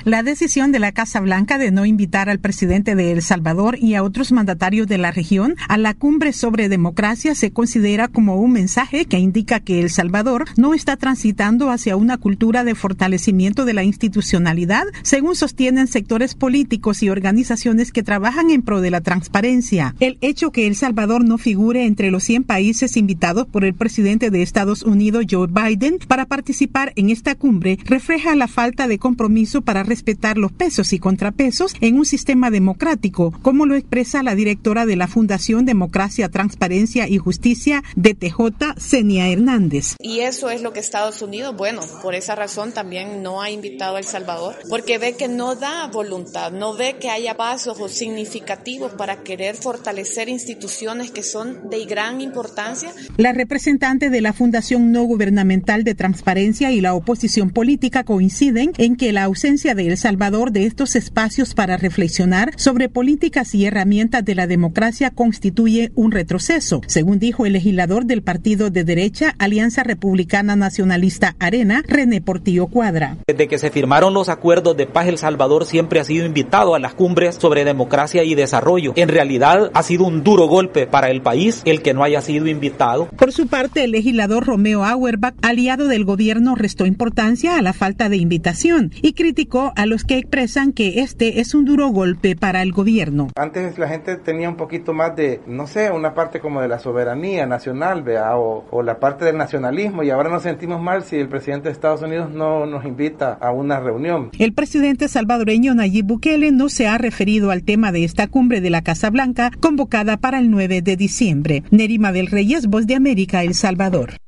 La decisión de la Casa Blanca de no invitar al presidente de El Salvador y a otros mandatarios de la región a la cumbre sobre democracia se considera como un mensaje que indica que El Salvador no está transitando hacia una cultura de fortalecimiento de la institucionalidad, según sostienen sectores políticos y organizaciones que trabajan en pro de la transparencia. El hecho que El Salvador no figure entre los 100 países invitados por el presidente de Estados Unidos, Joe Biden, para participar en esta cumbre, refleja la falta de compromiso para respetar los pesos y contrapesos en un sistema democrático, como lo expresa la directora de la Fundación Democracia, Transparencia y Justicia, DTJ, Zenia Hernández. Y eso es lo que Estados Unidos, por esa razón también no ha invitado a El Salvador, porque ve que no da voluntad, no ve que haya pasos significativos para querer fortalecer instituciones que son de gran importancia. La representante de la Fundación No Gubernamental de Transparencia y la oposición política coinciden en que la ausencia de El Salvador de estos espacios para reflexionar sobre políticas y herramientas de la democracia constituye un retroceso, según dijo el legislador del partido de derecha Alianza Republicana Nacionalista Arena, René Portillo Cuadra. Desde que se firmaron los acuerdos de paz, El Salvador siempre ha sido invitado a las cumbres sobre democracia y desarrollo. En realidad ha sido un duro golpe para el país el que no haya sido invitado. Por su parte, el legislador Romeo Auerbach, aliado del gobierno, restó importancia a la falta de invitación y criticó a los que expresan que este es un duro golpe para el gobierno. Antes la gente tenía un poquito más de, una parte como de la soberanía nacional, o la parte del nacionalismo, y ahora nos sentimos mal si el presidente de Estados Unidos no nos invita a una reunión. El presidente salvadoreño Nayib Bukele no se ha referido al tema de esta cumbre de la Casa Blanca convocada para el 9 de diciembre. Nerima del Reyes, Voz de América, El Salvador.